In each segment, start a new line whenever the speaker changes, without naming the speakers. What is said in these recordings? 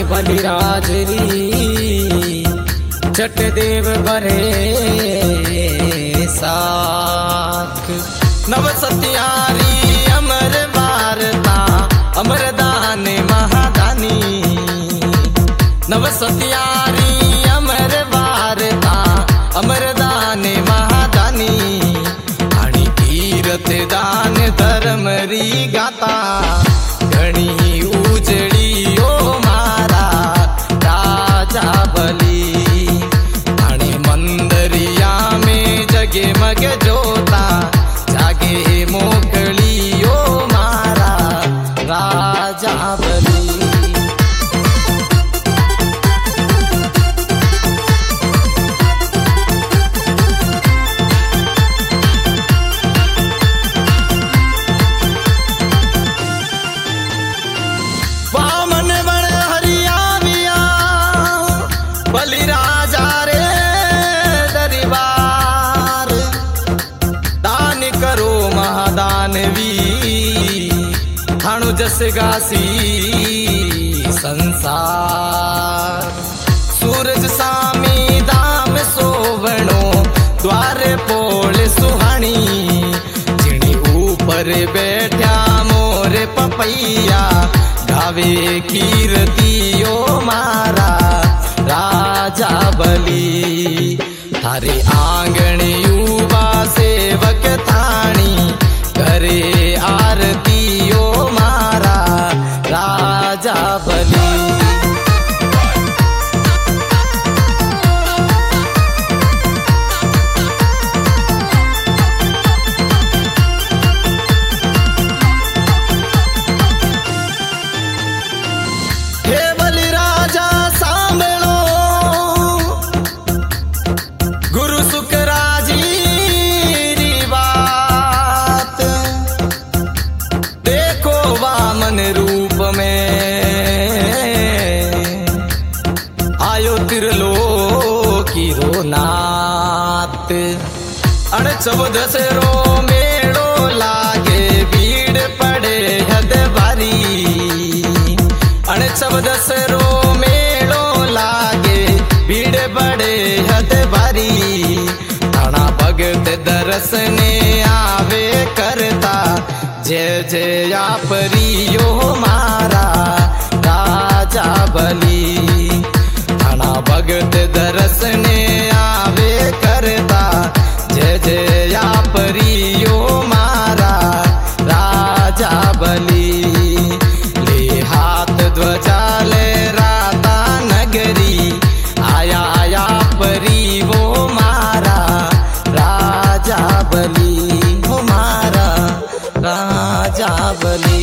बलिराज री चट देव भरे साख नव सत्यारी अमर वारता अमरदान महादानी नव सत्यारी अमर वारता अमरदान महादानी आणि तीर्थ दान धर्म री गाता घणी उजड़ी ओ मारा राजा बली आणि मंदरिया में जगे मग जोता जागे मोकली ओ मारा राजा बली बलिराजा रे दरबार दान करो महादानवी थाणु जस गासी संसार सूरज सामी दाम सोवणो द्वार पोल सुहानी जिणी ऊपर बैठा मोर पपैया गावे कीर्तियो मारा राजा बली थारे आंगण युवा सेवक थाणी करे आरती ओ मारा राजा बली रूप में आयो त्रिलोकी रो नाथ 14 रो मेड़ो लागे भीड़ पड़े हद भारी 14 रो मेड़ो लागे भीड़ पड़े हद भारी थाना भगत दर्शने आवे करता जय जय आपरियो मारा राजा बली थाना भगत दर्शने आवे करता जय जय आपरियो मारा राजा बली ले हाथ ध्वजा ले राता नगरी आया आया परी वो मारा राजा बली वो मारा राजा बली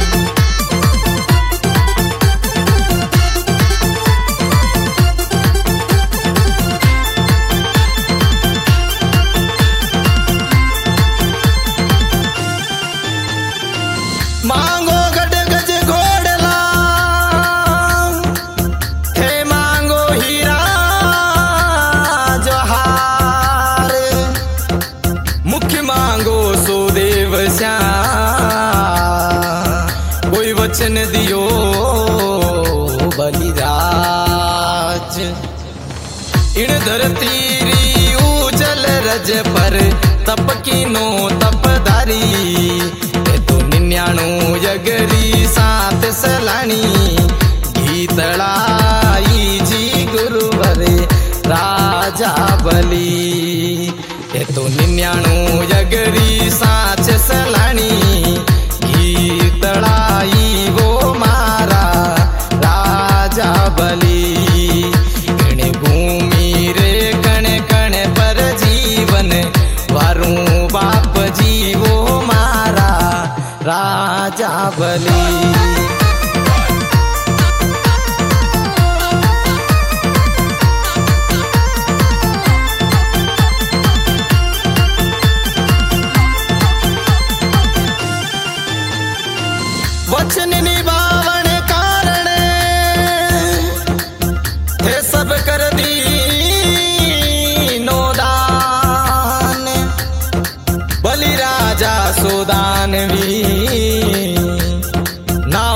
मांगो गढ़ गज घोड़ला हे मांगो हीरा जहार मुख्य मांगो सो देव कोई वचन दियो बलिराज इन धरती री उजल रज पर तप कीनो तपधारी तो 99 यगरी 7 सलाणी गीतड़ाई जी गुरुवरे राजा बली तो 99 यगरी 7 सलाणी गीतड़ाई वो मारा राजा बली कण भूमि रे कण कण पर जीवन वारू बाप जी वो मारा राजा बली वचन निभावन कारण थे सब कर दी नोदान बलिराजा सोदानवी ना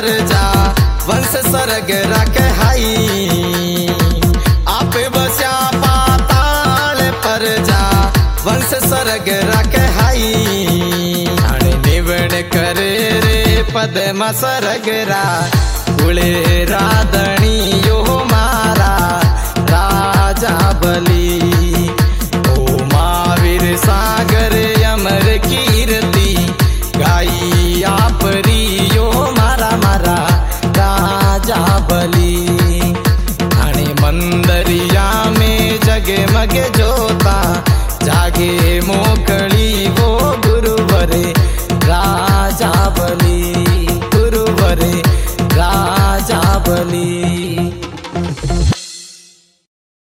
जा वंश स्वर्ग रखे हाई आप बस्या पाताल पर जा वंश स्वर्ग रखे हाई आणि निवड करे रे पद्मा सरगरा कुळे राधणी यो मारा राजा बली ओ महावीर सागर अमर कीर्ती गाई आपरी यो मारा मारा राजा बली आणि मंदरिया में जगे मगे जोता जागे मोकळी वो गुरुवरे राजा बली गुरुवरे राजा बली।